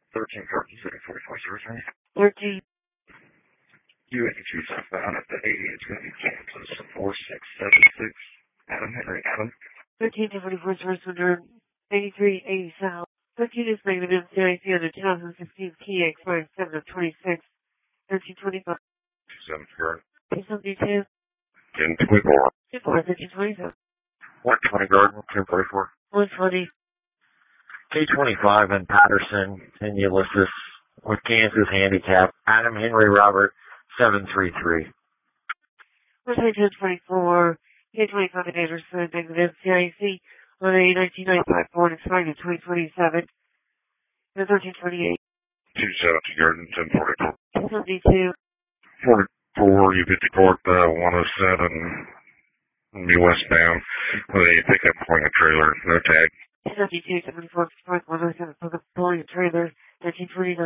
13 Curtain City 4403. 13. UH2 southbound at the 80. It's going to be Kansas 4676. Adam Henry. Adam. 13 to 44 source under 8380 South. 13 is negative MCIC on the 2016 Kia X57 of 26. 1325. 27 Current. 272. 1024. 1327. 120 Garden 1044. 120. K25 in Patterson in Ulysses with Kansas Handicap. Adam Henry Robert 733. 1024. K25 in Anderson, negative MCIC on a 1995 Ford expiring in 2027. 1328. 270 Garden 1044. 272. 44, you get to court 107 westbound with a pickup pulling a trailer, no tag. 272, 74, 107, pulling a trailer, 1929.